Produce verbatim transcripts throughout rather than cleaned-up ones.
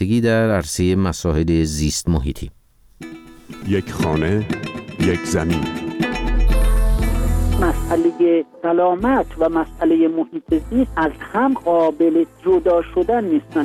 در عرصه مسائل زیست محیطی. یک خانه، یک زمین. مسئله سلامت و مسئله محیط زیست از هم قابل جدا شدن نیستن.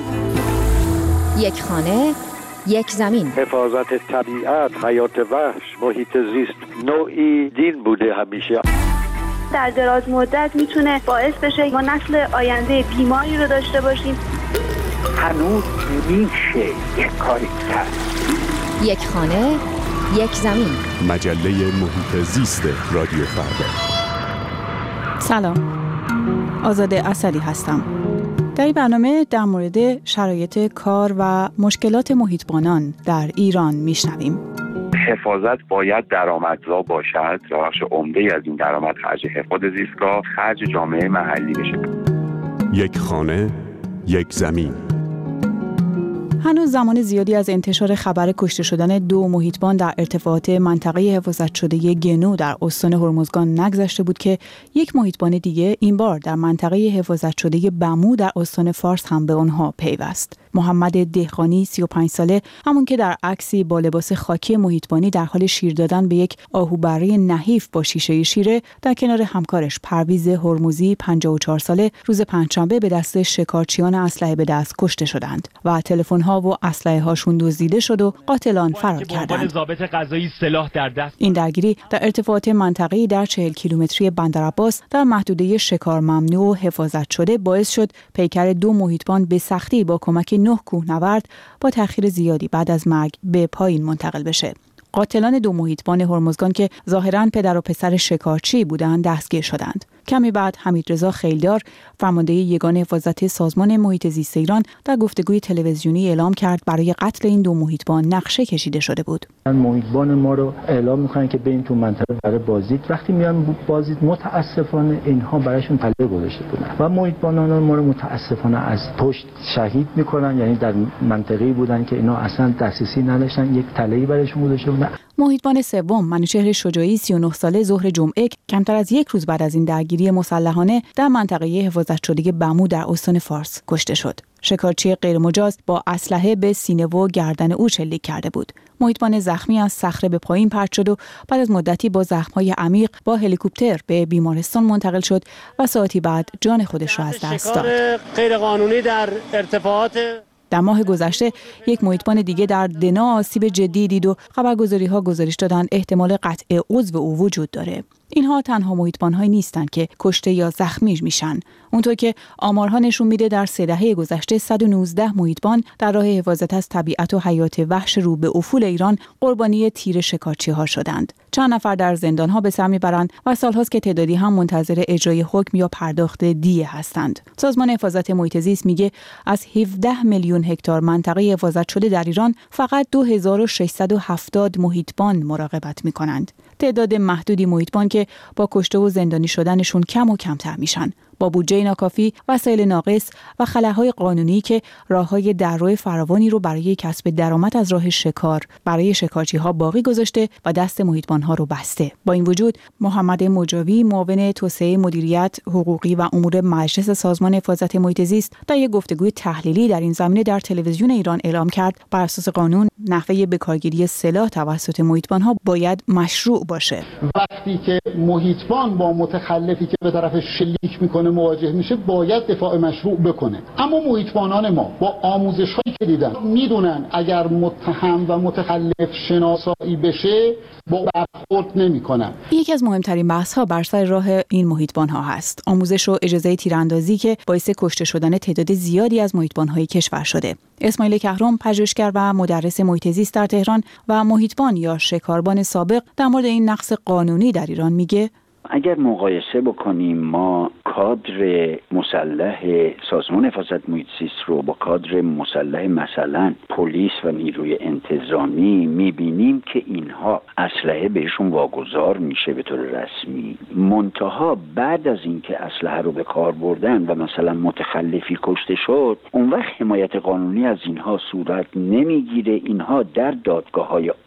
یک خانه، یک زمین. حفاظت طبیعت، حیات وحش، محیط زیست نوعی دین بوده همیشه. در دراز مدت میتونه باعث بشه ما نسل آینده بیماری رو داشته باشیم. هنوز میشه یک کاری کرد. یک خانه، یک زمین. مجله محیط زیست رادیو فردا. سلام، آزاده اسدی هستم. در این برنامه در مورد شرایط کار و مشکلات محیطبانان در ایران میشنویم. حفاظت باید درآمدزا باشد. بخش عمده از این درآمد خرج حفاظت زیستگاه خرج جامعه محلی بشه. یک خانه، یک زمین. هنوز زمان زیادی از انتشار خبر کشته شدن دو محیطبان در ارتفاعات منطقه حفاظت شده گنو در استان هرمزگان نگذشته بود که یک محیطبان دیگه این بار در منطقه حفاظت شده بمو در استان فارس هم به آنها پیوست. محمد دهقانی سی و پنج ساله، همون که در عکسی با لباس خاکی محیطبانی در حال شیر دادن به یک آهوبره نحیف با شیشه شیره، در کنار همکارش پرویز هرمزی پنجاه و چهار ساله روز پنجشنبه به دست شکارچیان اسلحه به دست کشته شدند و تلفن‌ها و اسلحه هاشون دزدیده شد و قاتلان فرار کردند. ضابط قضایی سلاح در دست. این درگیری در ارتفاعات منطقه‌ای در چهل کیلومتری بندرعباس در محدوده شکار ممنوع و حفاظت شده باعث شد پیکر دو محیطبان به سختی با کمک نه کوهنورد با تأخیر زیادی بعد از مرگ به پایین منتقل بشه. قاتلان دو محیطبان هرمزگان که ظاهراً پدر و پسر شکارچی بودند دستگیر شدند. کمی بعد حمیدرضا خیلدار، فرمانده یگان حفاظت سازمان محیط زیست ایران، در گفتگوی تلویزیونی اعلام کرد برای قتل این دو محیطبان نقشه کشیده شده بود. محیطبان ما رو اعلام می‌کنن که بریم تو منطقه برای بازدید. وقتی میان بازدید متاسفانه اینها برایشون تله گذاشته بودن و محیطبانان ما رو متاسفانه از پشت شهید می‌کنن. یعنی در منطقه‌ای بودن که اینا اصلا دسترسی نداشتن، یک تله‌ای برایشون گذاشته بودن. محیطبان سوم، منوچهر شجاعی سی و نه ساله، ظهر جمعه کمتر از یک روز بعد از این درگیری مسلحانه در منطقه حفاظت شده بمو در استان فارس کشته شد. شکارچی غیرمجاز با اسلحه به سینه و گردن او شلیک کرده بود. محیطبان زخمی از صخره به پایین پرت شد و بعد از مدتی با زخم‌های عمیق با هلیکوپتر به بیمارستان منتقل شد و ساعتی بعد جان خودش را از دست داد. غیرقانونی در ارتفاعات در ماه گذشته یک محیطبان دیگه در دنا آسیب جدی دید و خبرگزاری‌ها گزارش دادند احتمال قطع عضو او وجود داره. اینها تنها محیطبان‌هایی نیستند که کشته یا زخمی میشن. اونطور که آمارها نشون میده در سه دهه گذشته صد و نوزده محیطبان در راه حفاظت از طبیعت و حیات وحش رو به افول ایران قربانی تیر شکارچی‌ها شدند. چند نفر در زندان‌ها به سر میبرند و سال‌هاست که تعدادی هم منتظر اجرای حکم یا پرداخت دیه هستند. سازمان حفاظت محیط زیست میگه از هفده میلیون هکتار منطقه حفاظت شده در ایران فقط دو هزار و ششصد و هفتاد محیطبان مراقبت میکنند. تعداد محدودی محیطبان که با کشته و زندانی شدنشون کم و کمتر میشن. با بودجه ناکافی، وسایل ناقص و خلاهای قانونی که راههای دررو فراوانی رو برای کسب درآمد از راه شکار برای شکارچی‌ها باقی گذاشته و دست محیطبان‌ها رو بسته. با این وجود محمد مجاوی، معاون توسعه مدیریت حقوقی و امور مجلس سازمان حفاظت محیط زیست، در یک گفتگوی تحلیلی در این زمینه در تلویزیون ایران اعلام کرد بر اساس قانون نحوه بکارگیری سلاح توسط محیطبان‌ها باید مشروع باشه. وقتی که محیطبان با متخلفی که به طرف شلیک میکنه مواجه میشه باید دفاع مشروع بکنه. اما محیطبانان ما با آموزش‌هایی که دیدن میدونن اگر متهم و متخلف شناسایی بشه با برخورد نمیکنن. یکی از مهمترین بحث‌ها بر سر راه این محیطبان‌ها هست. آموزش و اجازه تیراندازی که باعث کشته شدن تعداد زیادی از محیطبان‌های کشور شده. اسماعیل کهرم، پژوهشگر و مدرس محیط زیست در تهران و محیطبان یا شکاربان سابق، در مورد این نقص قانونی در ایران میگه اگر مقایسه بکنیم ما کادر مسلح سازمان حفاظت محیط زیست رو با کادر مسلح مثلا پلیس و نیروی انتظامی میبینیم که اینها اسلحه بهشون واگذار میشه به طور رسمی، منتها بعد از اینکه اسلحه رو به کار بردن و مثلا متخلفی کشته شد اون وقت حمایت قانونی از اینها صورت نمیگیره. اینها در دادگاه‌های عادی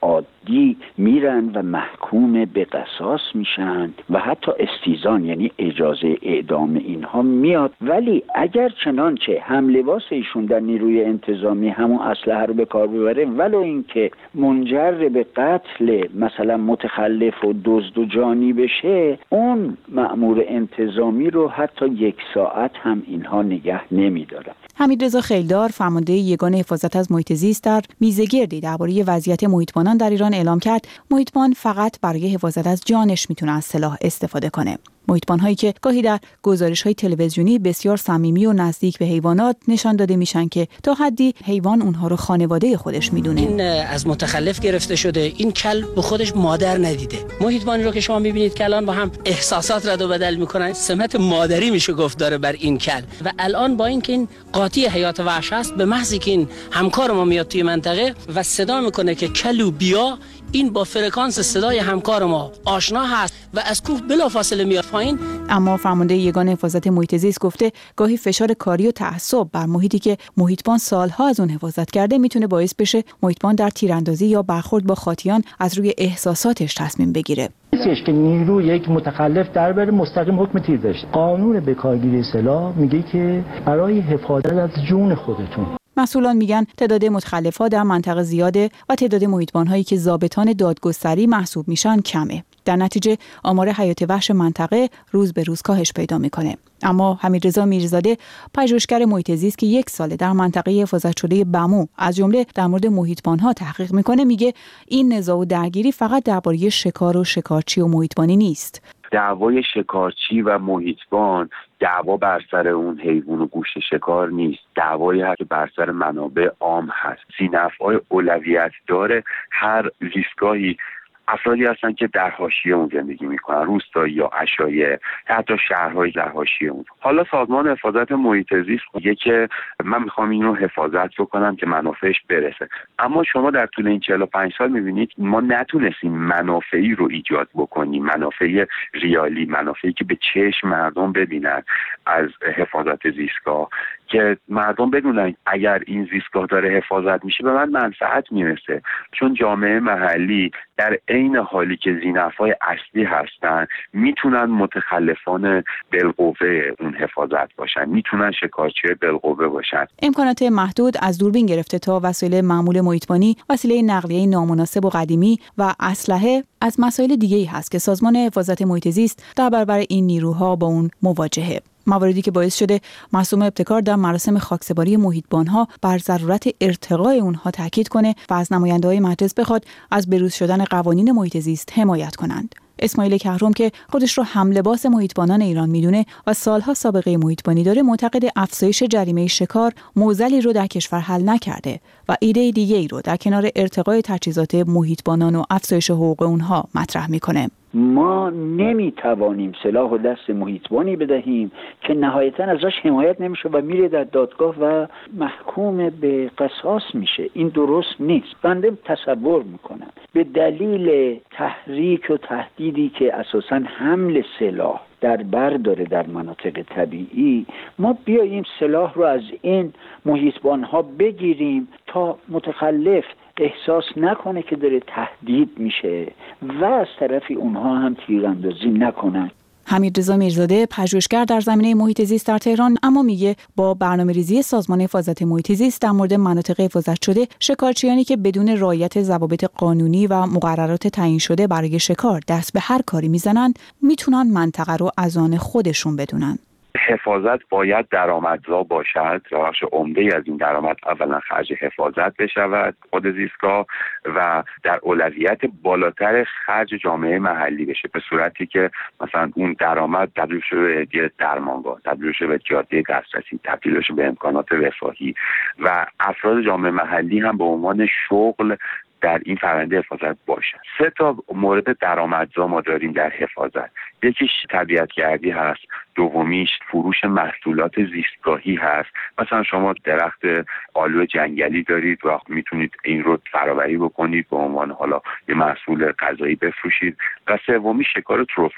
عادی میرن و محکوم به قصاص میشن و حتی استیزان یعنی اجازه اعدام اینها میاد. ولی اگر چنانچه هم لباس ایشون در نیروی انتظامی همون اسلحه رو به کار ببره ولو اینکه منجر به قتل مثلا متخلف و دزد و جانی بشه، اون مأمور انتظامی رو حتی یک ساعت هم اینها نگه نمیدارن. حمیدرضا خیلدار فرمانده یگان حفاظت از محیط زیست در میزگردی درباره وضعیت محیطبانان در ایران اعلام کرد محیطبان فقط برای حفاظت از جانش میتونه از سلاح استفاده کنه. محیطبان هایی که گاهی در گزارش های تلویزیونی بسیار صمیمی و نزدیک به حیوانات نشان داده میشن که تا حدی حیوان اونها رو خانواده خودش میدونه. این از متخلف گرفته شده، این کل به خودش مادر ندیده. محیطبانی رو که شما میبینید که الان با هم احساسات رد و بدل میکنن، سمت مادری میشه گفت داره بر این کل. و الان با اینکه این قاطی حیات وحش است، به محضی که این همکار ما میاد توی منطقه و صدا میکنه که کلو بیا، این با فرکانس صدای همکار ما آشنا هست و از کوه بلافاصله میاد پایین. اما فرمانده یگان حفاظت محیط زیست گفته گاهی فشار کاری و تعصب بر محیطی که محیطبان سالها از اون حفاظت کرده میتونه باعث بشه محیطبان در تیراندازی یا برخورد با خاطیان از روی احساساتش تصمیم بگیره. نیستش که نیرو یک متخلف در بره مستقیم حکم تیر داشت. قانون بکارگیری سلاح میگه که برای حفاظت از جون خودتون. مسئولان میگن تعداد متخلف‌ها در منطقه زیاده و تعداد محیطبان‌هایی که ضابطان دادگستری محسوب میشن کمه. در نتیجه آمار حیات وحش منطقه روز به روز کاهش پیدا میکنه. اما حمیدرضا میرزاده پژوهشگر محیط زیست که یک ساله در منطقه حفاظت شده بمو از جمله در مورد محیطبان‌ها تحقیق میکنه، میگه این نزاع و درگیری فقط درباره شکار و شکارچی و محیطبانی نیست. دعوای شکارچی و محیطبان دعوا بر سر اون حیوان و گوشت شکار نیست، دعوایی هست که بر سر منابع عام هست. ذی‌نفع‌های اولویت داره. هر زیستگاهی افرادی هستن که در حاشیه اون زندگی میکنن، روستایی یا عشایه، حتی شهرهای در حاشیه اون. حالا سازمان حفاظت محیط زیست میگه که من میخوام این رو حفاظت بکنم که منافعش برسه، اما شما در طول این چهل و پنج سال میبینید ما نتونستیم منافعی رو ایجاد بکنیم، منافع ریالی، منافعی که به چشم مردم ببینن از حفاظت زیستگاه، که مردم بدونن اگر این زیستگاه داره حفاظت میشه به من منفعت میرسه. چون جامعه محلی در عین حالی که ذی‌نفع‌های اصلی هستن میتونن متخلفان بالقوه اون حفاظت باشن، میتونن شکارچی بالقوه باشن. امکانات محدود از دوربین گرفته تا وسایل معمول محیطبانی، وسیله نقلیه نامناسب و قدیمی و اسلحه از مسائل دیگه‌ای هست که سازمان حفاظت محیط زیست در برابر این نیروها با اون مواجهه. مواردی که باعث شده معصومه ابتکار در مراسم خاکسپاری محیطبان‌ها بر ضرورت ارتقای اونها تاکید کنه و از نماینده‌های مجلس بخواد از بروز شدن قوانین محیط زیست حمایت کنند. اسماعیل کهرم که خودش رو هملباس محیطبانان ایران میدونه و سالها سابقه محیطبانی داره، معتقد افزایش جریمه شکار معضلی رو در کشور حل نکرده و ایده دیگه‌ای رو در کنار ارتقای تجهیزات محیطبانان و افزایش حقوق اونها مطرح میکنه. ما نمیتوانیم سلاح و دست محیطبانی بدهیم که نهایتاً ازش حمایت نمیشه و میره در دادگاه و محکوم به قصاص میشه. این درست نیست. بنده تصور میکنم به دلیل تحریک و تهدیدی که اساساً حمل سلاح در بر داره در مناطق طبیعی، ما بیاییم سلاح رو از این محیطبان‌ها بگیریم تا متخلف احساس نکنه که داره تهدید میشه و از طرفی اونها هم تیراندازی نکنن. حمیدرضا میرزاده پژوهشگر در زمینه محیط زیست در تهران اما میگه با برنامه‌ریزی سازمان حفاظت محیط زیست در مورد مناطق حفاظت شده، شکارچیانی که بدون رعایت ضوابط قانونی و مقررات تعیین شده برای شکار دست به هر کاری میزنن، میتونن منطقه رو از آن خودشون بدونن. حفاظت باید درآمدزا باشد و بخش عمده از این درآمد اولا خرج حفاظت بشود خود زیستگاه و در اولویت بالاتر خرج جامعه محلی بشه، به صورتی که مثلا اون درآمد تبدیل شه به هدیه درمانگاه، تبدیل شه به جاده دسترسی، تبدیل شه به امکانات رفاهی و افراد جامعه محلی هم به عنوان شغل در این فرآیند حفاظت باشن. سه تا مورد درآمدزا ما داریم در حفاظت. یکیش طبیعت‌گردی هست، دومیش فروش محصولات زیستگاهی هست. مثلا شما درخت آلو جنگلی دارید و میتونید این رو فراوری بکنید به عنوان حالا یه محصول غذایی بفروشید. و سومی شکار تروفه است.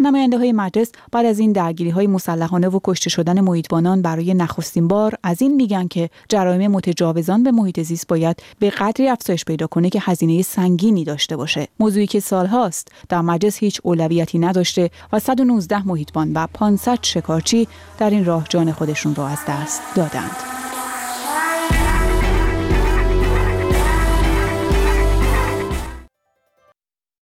نماینده های مجلس بعد از این درگیری های مسلحانه و کشته شدن محیطبانان برای نخستین بار از این میگن که جرایم متجاوزان به محیط زیست باید به قدری افزایش پیدا کنه که هزینه سنگینی داشته باشه. موضوعی که سالهاست در مجلس هیچ اولویتی نداشته و صد و نوزده محیطبان و پانصد شکارچی در این راه جان خودشون را از دست دادند.